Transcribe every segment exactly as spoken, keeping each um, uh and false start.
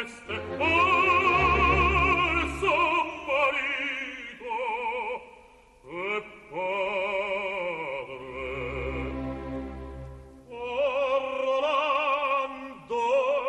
queste al son marito e padre. Orlando,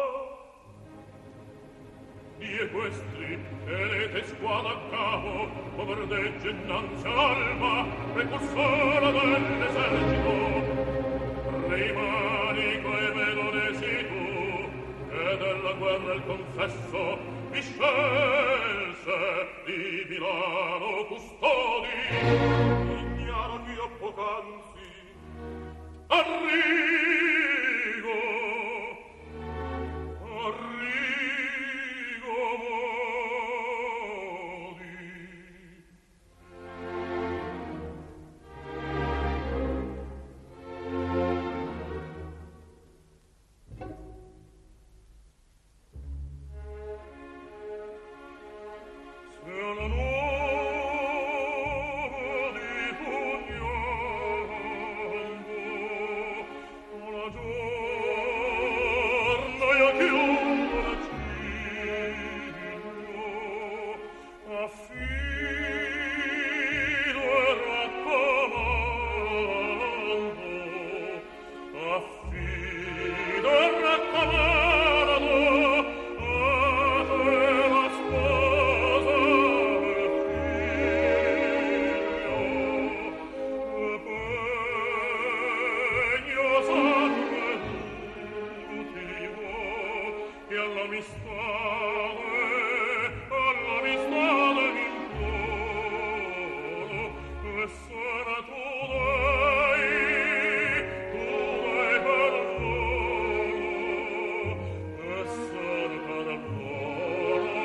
die questi elete squadra a capo, poverdegge innanzi all'alba, precursora dell'esercito. Re manico e medonesi tu, che della guerra il confesso mi scelse di Milano custodi. Ignaro io poc'anzi arrigo, arrigo modi. Se la nuova di pugnando, la giorno io chiudo la cigno, affido e raccomando, affido e raccomando a te la sposa e figlio, e pegno sangue tuttivo, e all'amistade, all'amistade m'imploro, e sarà tu dai, tu dai perdono, e sarà per loro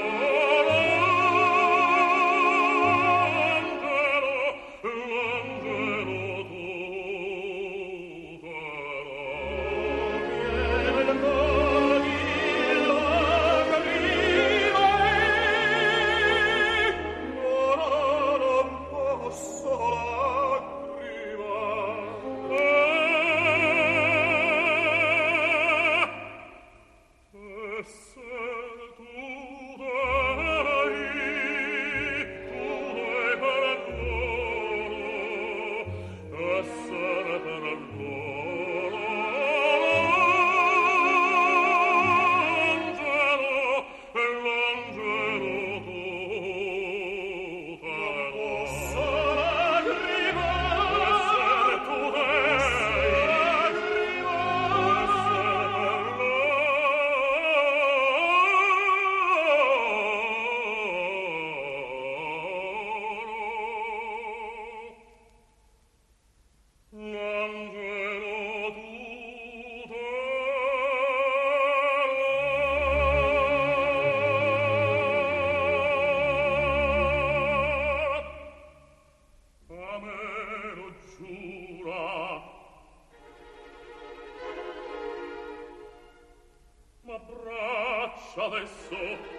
l'angelo, l'angelo adesso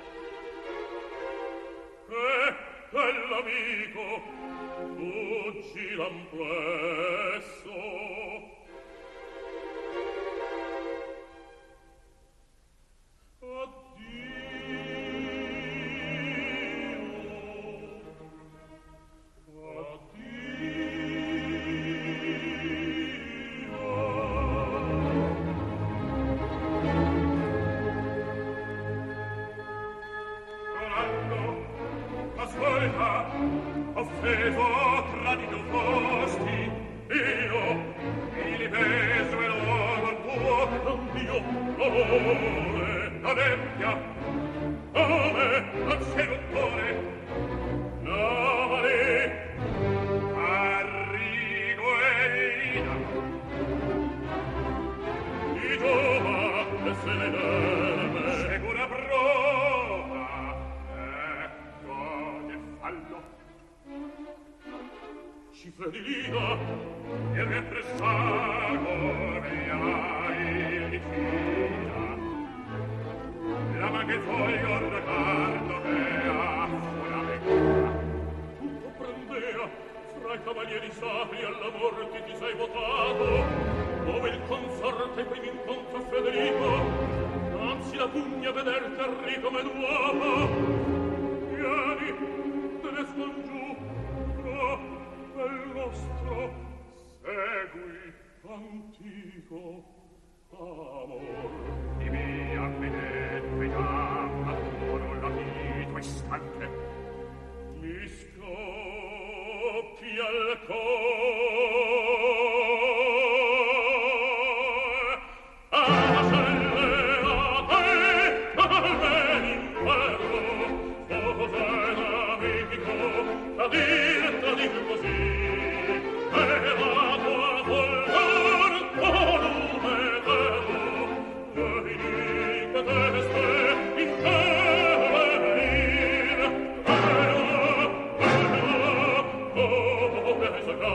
che quell'amico fuggi l'amplesso. Offeso, tradito fosti, io mi libeso e l'uomo al tuo, non Dio, l'amore, la nebbia, come al seduttore, l'amore, Arrigo e Lina, di Giova e Seleneme, sicura prova, ecco che fallo. Cifre di Lina e repressago il di fila, la man che voglio recardo che ha una vecchia. Tu comprendea, fra i cavalieri sacri all'amor che ti sei votato, dove il consorte poi mi incontra Federico, anzi la pugna vederti arriva vedi come l'uomo vieni te ne scongiuro del nostro segui antico amor di mia vedete già ma tu non la vito istante mi scoppi al cor Dir, dir così, e la tua volgar, o lume vero, vedi che teste in te venir, vero, vero, oh, che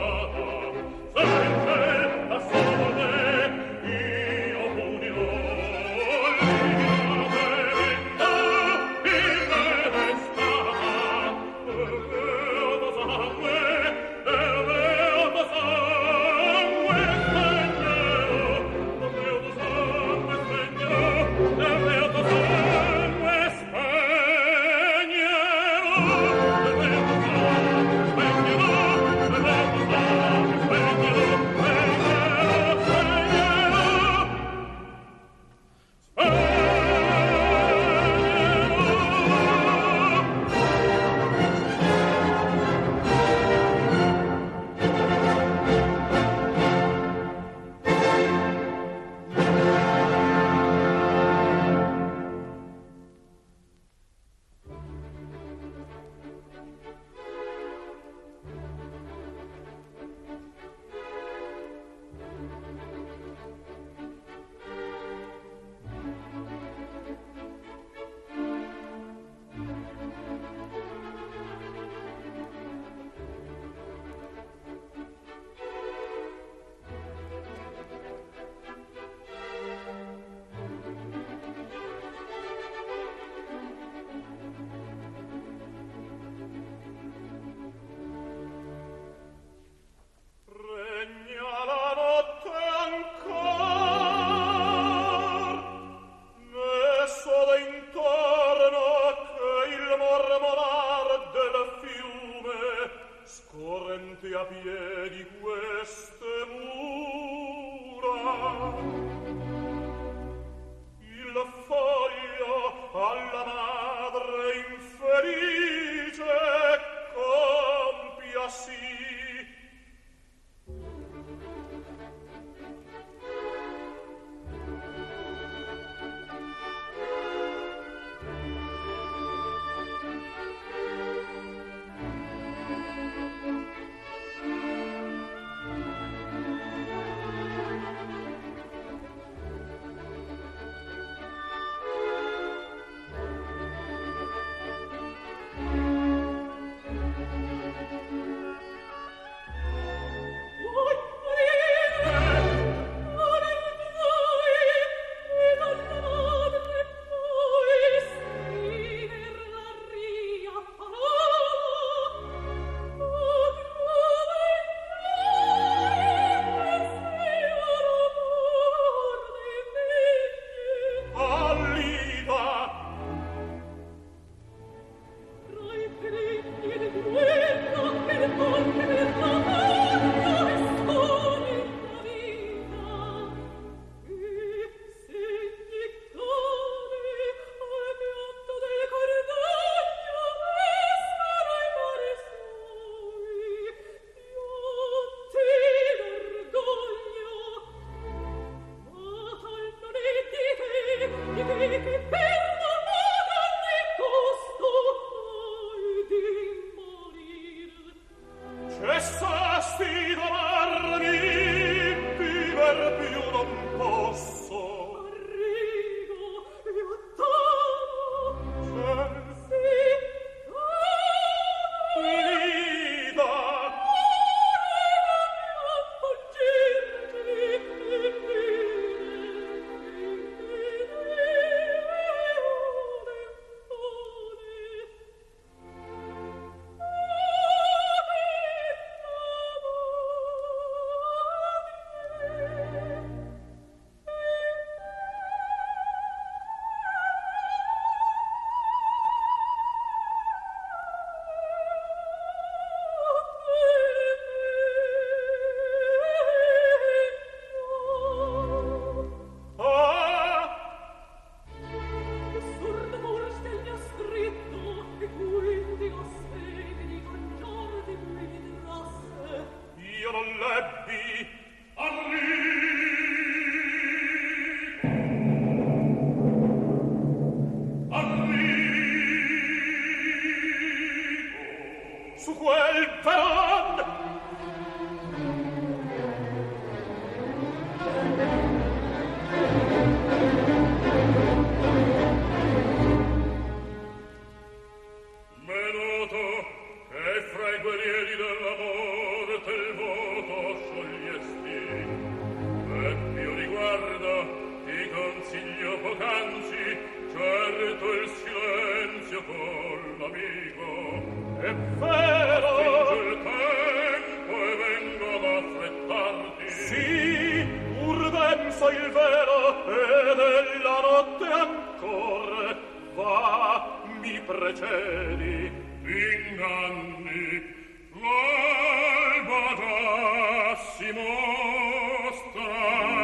è vero. Finge il tempo e vengo ad affrettarti. Sì, urdenza il vero, ed è la notte ancora. Va, mi precedi. Inganni, l'alba già si mostra.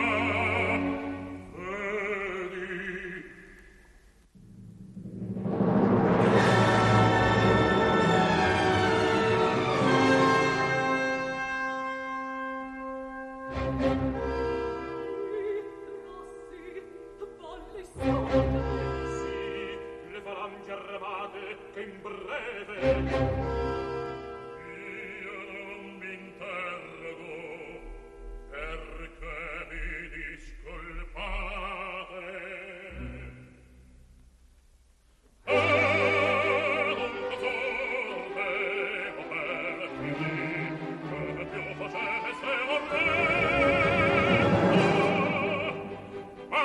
Che in breve io non mi interrogo perché mi discolpate. Ed un tesoro devo perdermi che più facesse orrendo. Ma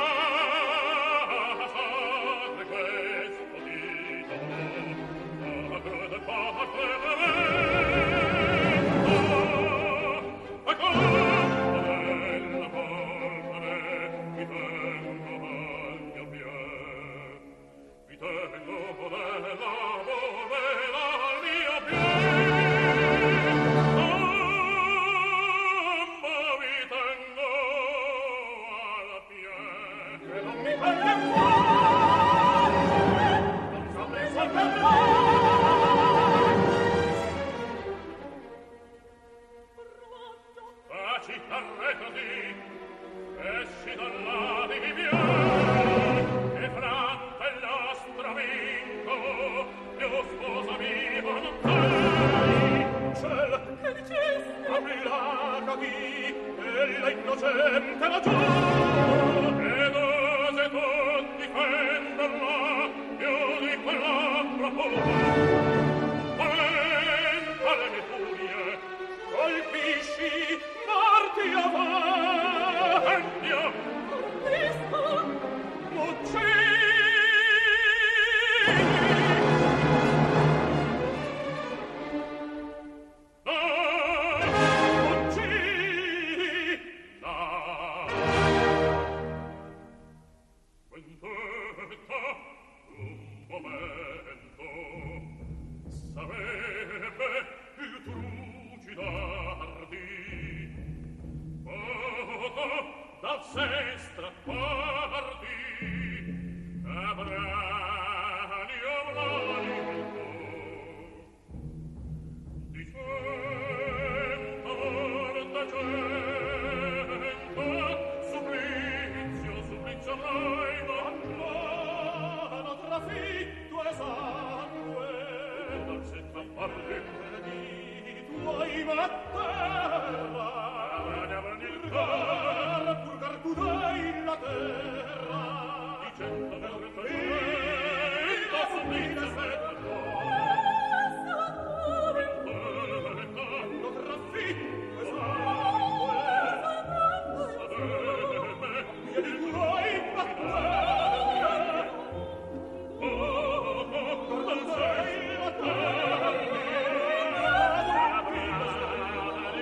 fare questo dito a parte a mi tengo al mio piede, mi tengo della volera al mio piede, ma mi tengo al piede, che non mi pende fuori, non saprei saltare. Arretati, esci dalla di mia, e fratta il nostro amico, mio sposo amico non sei. Ciel, che dicesti? Applicati, e la innocente ragione. Ed ose tu difenderla, più di quella propone. Valenta le mie furie, colpisci, morti avanti, colpisco, uccidi. No, uccidi, no. Vendetta, un momento, sarebbe più trucidardi. Da sé strapparti avrani avrani di cento morta cento supplizio supplizio avrai lontano trafitto e sangue da sé strapparti di tuoi matterra purgar tu dai la terra di cento morta vita subita svetto non trafitto e sangue sapeme e di tuoi batterra oh, purgar tu dai la terra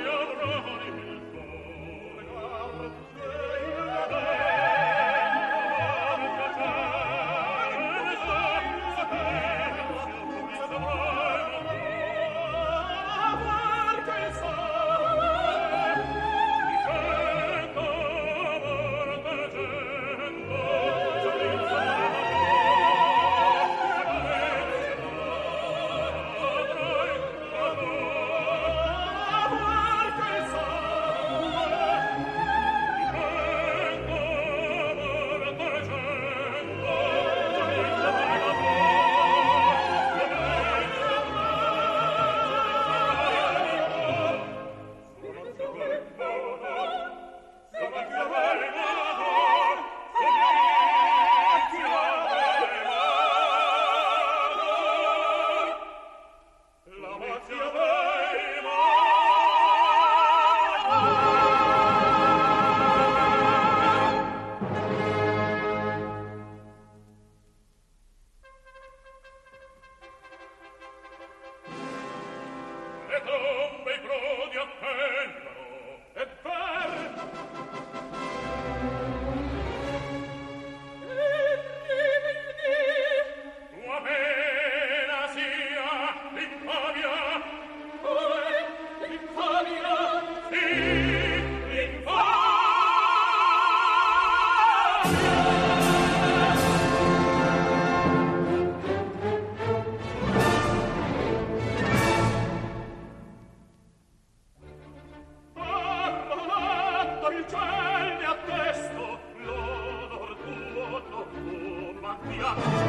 patria,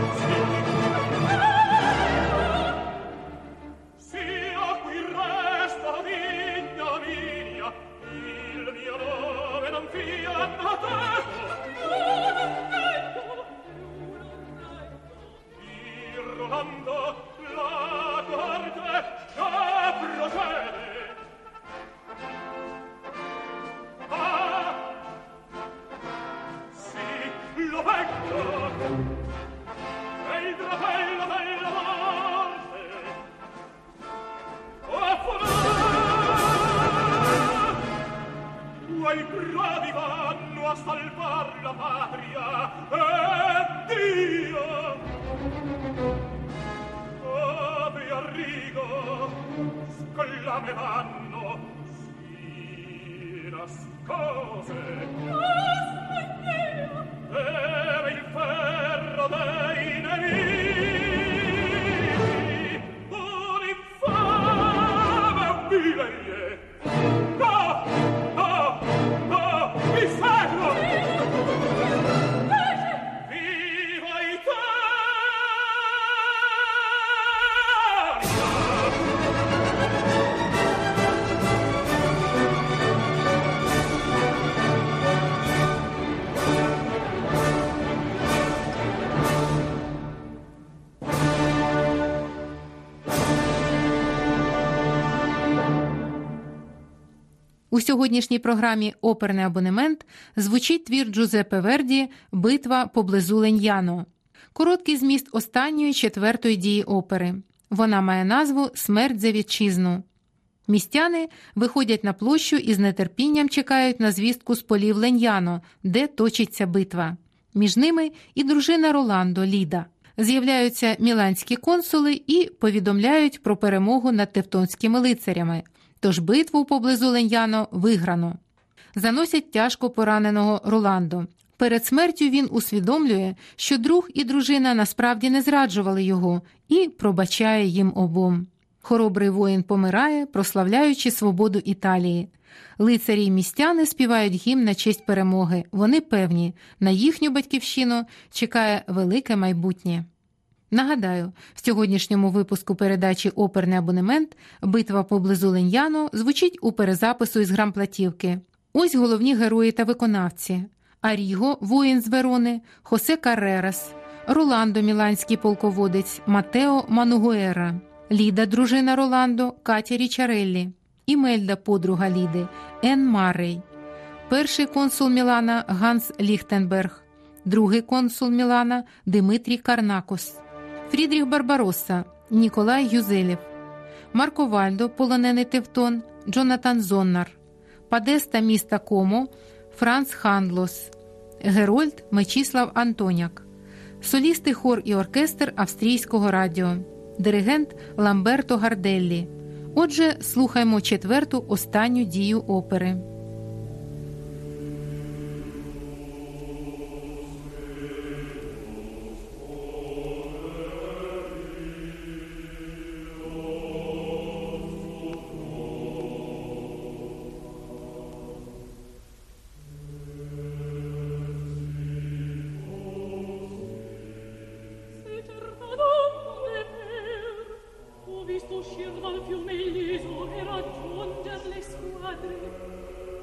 sia qui resta d'ignominia, il mio nome non fia a te. Il Rolando, la corte, già procede. Ah, sì, lo vengo, è il drapello della morte. Oh, quei bravi vanno a salvar la patria e Dio apri a rigo scollame vanno si nascose beve il ferro dei nemici un infame vile no no no mi seguo viva У сьогоднішній програмі «Оперний абонемент» звучить твір Джузеппе Верді «Битва поблизу Леньяно». Короткий зміст останньої, четвертої дії опери. Вона має назву «Смерть за вітчизну». Містяни виходять на площу і з нетерпінням чекають на звістку з полів Леньяно, де точиться битва. Між ними і дружина Роландо, Ліда. З'являються міланські консули і повідомляють про перемогу над тевтонськими лицарями. Тож битву поблизу Леньяно виграно. Заносять тяжко пораненого Роландо. Перед смертю він усвідомлює, що друг і дружина насправді не зраджували його і пробачає їм обом. Хоробрий воїн помирає, прославляючи свободу Італії. Лицарі й містяни співають гімн на честь перемоги. Вони певні, на їхню батьківщину чекає велике майбутнє. Нагадаю, в сьогоднішньому випуску передачі «Оперний абонемент» «Битва поблизу Леньяно» звучить у перезапису із грамплатівки. Ось головні герої та виконавці. Аріго, воїн з Верони, Хосе Каррерас, Роландо, міланський полководець, Матео Манугуера, Ліда, дружина Роландо, Катя Річареллі, Імельда, подруга Ліди, Ен Маррей, перший консул Мілана Ганс Ліхтенберг, другий консул Мілана Димитрій Карнакос, Фрідріх Барбаросса, Ніколай Юзелєв, Марко Вальдо, полонений Тевтон, Джонатан Зоннар, Падеста міста Комо, Франц Хандлос, Герольд Мечіслав Антоняк, солісти, хор і оркестр австрійського радіо, диригент Ламберто Гарделлі. Отже, слухаймо четверту останню дію опери. Uscir dal fiume illiso e raggiunger le squadre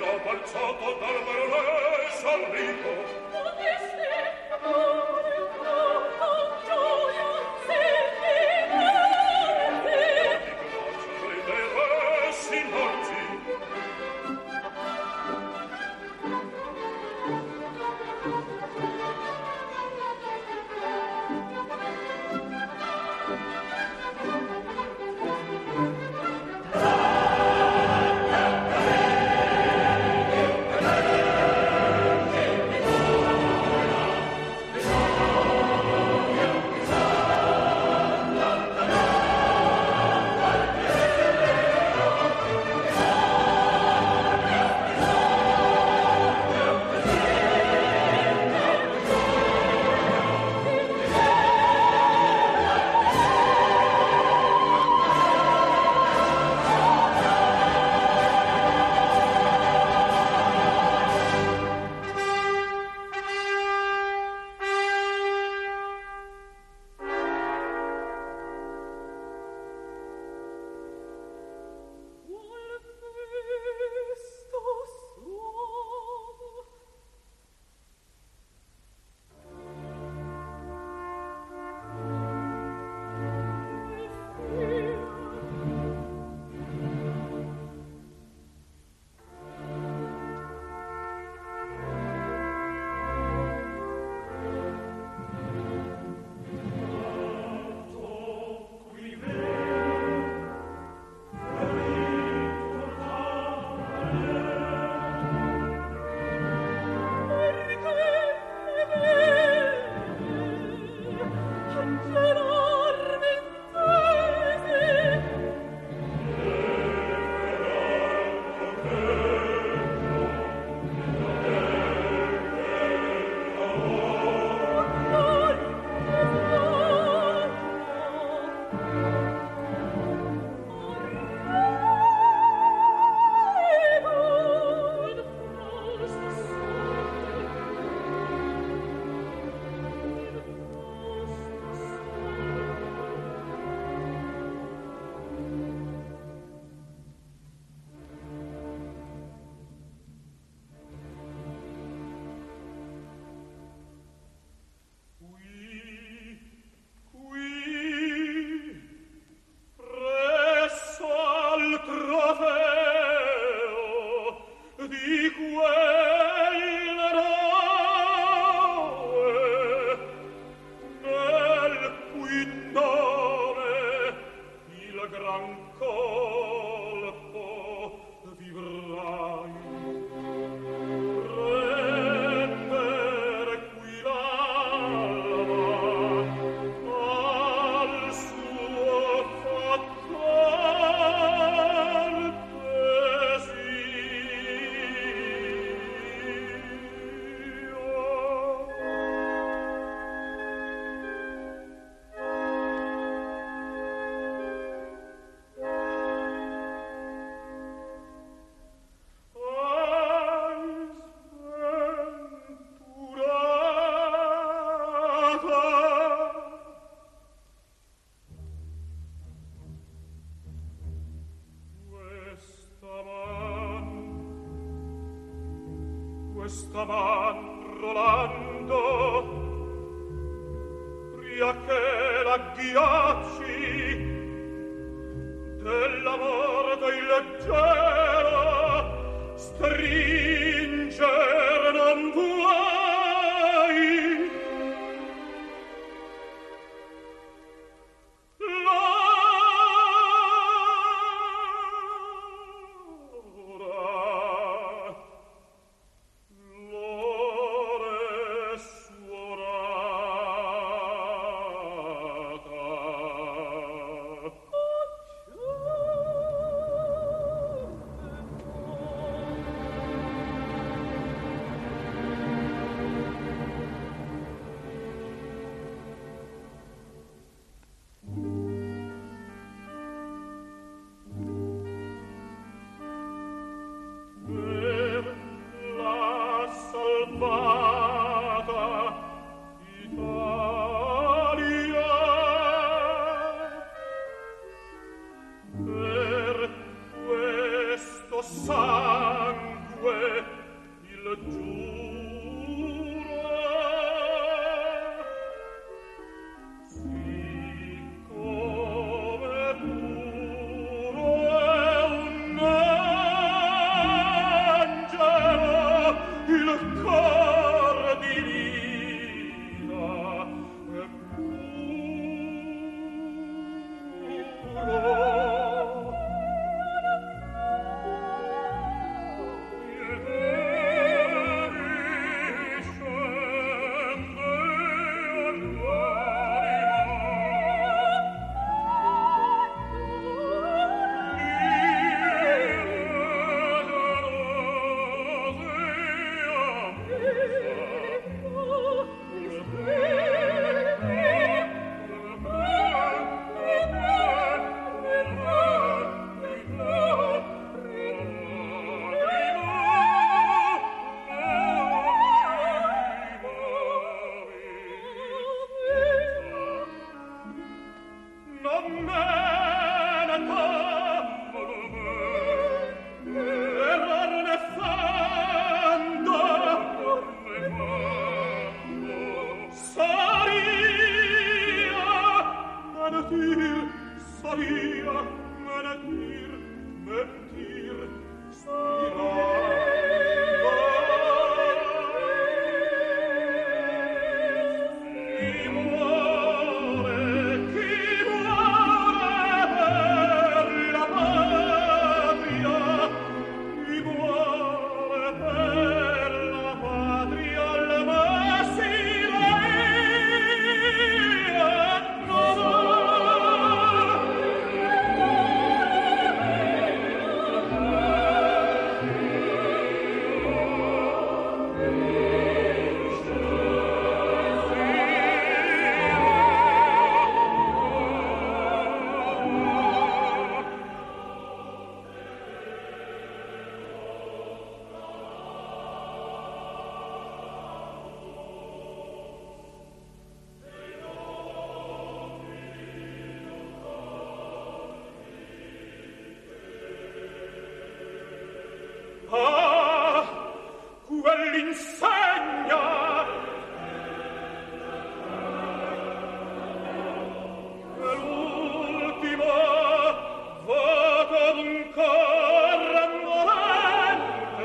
questa man rolando pria che l'agghiacci dell'amor del leggero stringer non vuoi. Sangue insegna l'ultimo voto d'un cor amorente.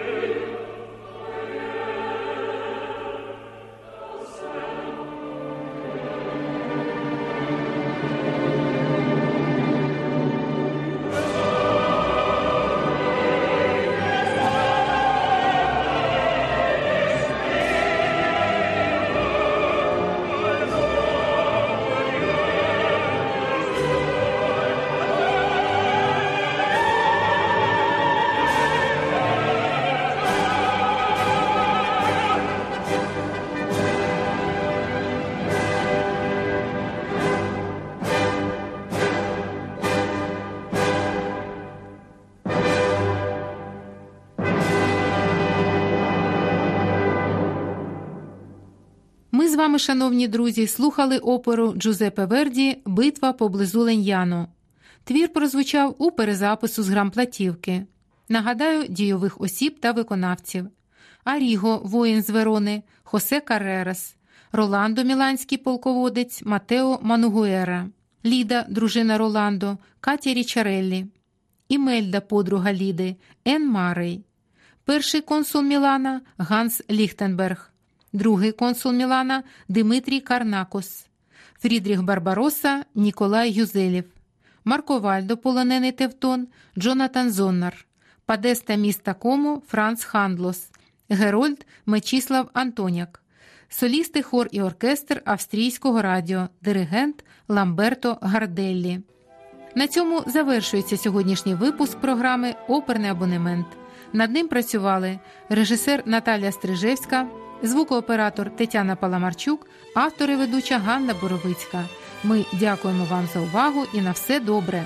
Ми з вами, шановні друзі, слухали оперу Джузеппе Верді «Битва поблизу Леньяно». Твір прозвучав у перезапису з грамплатівки. Нагадаю дійових осіб та виконавців. Аріго, воїн з Верони, Хосе Каррерас, Роландо, міланський полководець, Матео Манугуера, Ліда, дружина Роландо, Катя Річареллі, Імельда, подруга Ліди, Ен Марей, перший консул Мілана Ганс Ліхтенберг, другий консул Мілана Димитрій Карнакос, Фрідріх Барбаросса Ніколай Юзелєв, Марко Вальдо, полонений Тевтон Джонатан Зоннар, Падеста міста Кому Франц Хандлос, Герольд Мечіслав Антоняк, солісти, хор і оркестр Австрійського радіо, диригент Ламберто Гарделлі. На цьому завершується сьогоднішній випуск програми «Оперний абонемент». Над ним працювали режисер Наталія Стрижевська, звукооператор Тетяна Паламарчук, автор і ведуча Ганна Боровицька. Ми дякуємо вам за увагу і на все добре.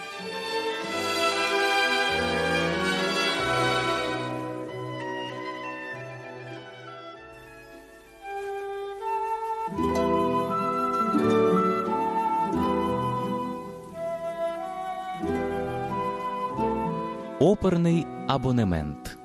Оперний абонемент.